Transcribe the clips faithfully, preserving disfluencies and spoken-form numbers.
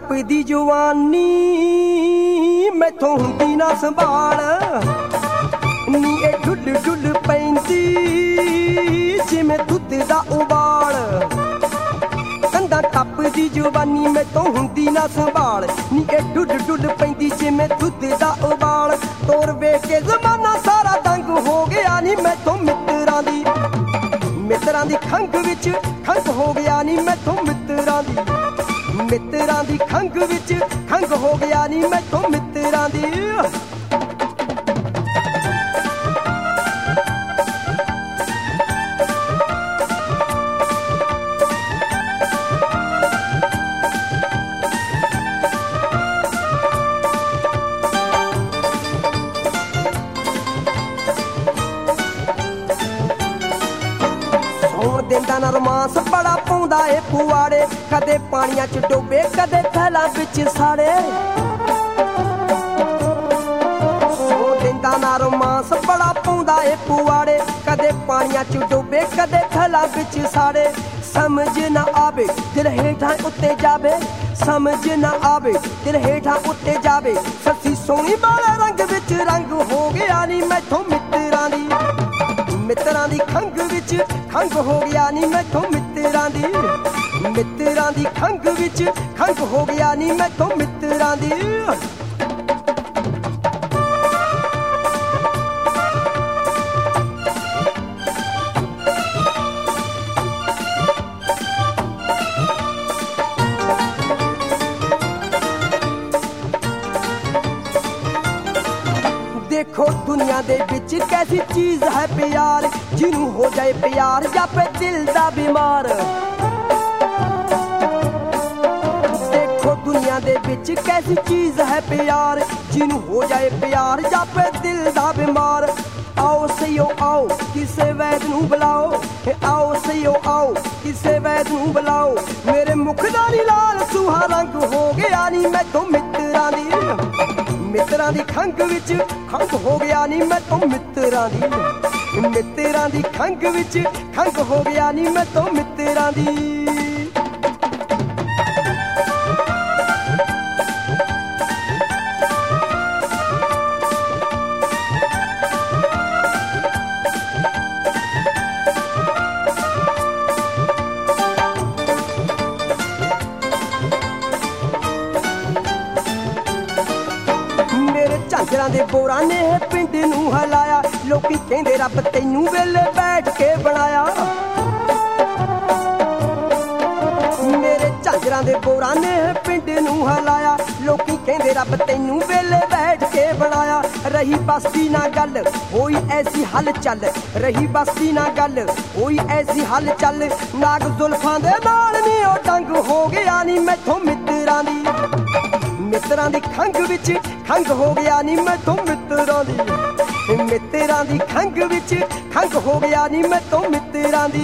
टपदी जवानी मैथों हुंदी ना संभाल नी ए ढुल ढुल पैंदी जिवें दुध दा उबाल कंधा टपदी जवानी मैथों हुंदी ना संभाल नी ए ढुल ढुल पैंदी जिवें दुध दा उबाल तोर वेख के जमाना सारा दंग हो गया नी मैथों मित्रां दी मित्रां दी खंघ विच खंघ हो गया नी मैथों मित्रां दी मित्रां दी खंघ विच खंघ हो गया नी मैथों मित्रां दी देंदा ना रोमांस बड़ा पाउंदा ए पुआड़े कदे पानियां च डोबे कदे थैला विच साड़े सो देंदा ना रोमांस बड़ा पाउंदा ए पुआड़े कदे पानियां च डोबे कदे थैला विच साड़े समझ ना आवे दिल हेठां उत्ते जावे समझ ना आवे दिल हेठां उत्ते जावे सच्ची सोहनी वाले रंग विच रंग हो गया नी मैथों मित्रां दी मित्रां दी खंघ विच खंघ हो गया नी मैथों मित्रां दी मित्रां दी खंघ विच खंघ हो गया नी मैथों मित्रां दी देखो दुनिया दे विच कैसी चीज है प्यार जिनू हो जाए प्यार जापे दिल दा बीमार देखो दुनिया दे विच कैसी चीज है प्यार जिनू हो जाए प्यार जापे दिल दा बीमार आओ सयो आओ किसे वैद नू बुलाओ आओ सयो आओ किसे वैद नू बुलाओ मेरे मुख दा नी लाल सुहा रंग हो गया नी मैथों मित्रां दी मित्रां दी खंघ विच खंघ हो गया नी मैथों मित्रां दी मित्रां दी खंघ विच खंघ हो गया नी मैथों मित्रां दी झांजरां दे बोरां ने पिंड नूं हलाया लोकी कहंदे रब तैनूं वेले बैठ के बनाया मेरे झांजरां दे बोरां ने पिंड नूं हलाया लोकी कहंदे रब तैनूं वेले बैठ के बनाया रही बसदी ना गल होई ऐसी हल चल रही बसदी ना गल होई ऐसी हल चल नाग जुल्फां दे नाल नी ओ डंग हो गया नी मैथों मित्रां दी मित्रां दी खंघ विच खंघ हो गया नी मैथों मित्रां दी मित्रां दी खंघ विच खंघ हो गया नी मैथों मित्रां दी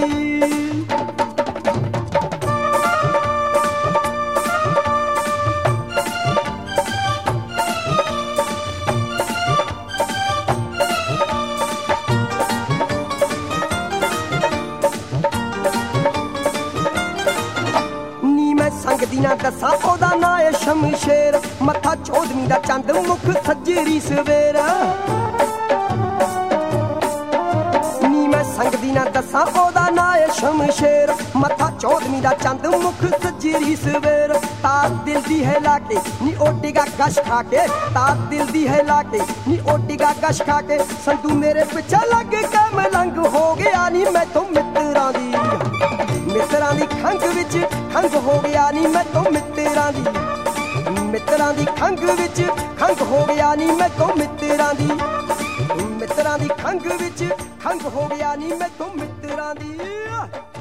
संगदी ना दसा ओदा ना है शमशेर मथा चौधरी दा चंद मुख सज्जरी सवेर नी मैं संगदी ना दसा ओदा ना है शमशेर मथा चौधरी दा चंद मुख सज्जरी सवेर तार दिल दी है लाके नी ओटेगा गश खा के तार दिल दी है लाके नी ओटेगा गश खा के संतू मेरे पिछे लग के मलंग हो गया नी मैथों मित्रां दी मित्रां दी खंघ विच खंघ हो गया नी मैथों मित्रां दी मित्रां दी खंघ विच खंघ हो गया नी मैथों मित्रां दी मित्रां दी खंघ विच खंघ हो गया नी मैथों मित्रां दी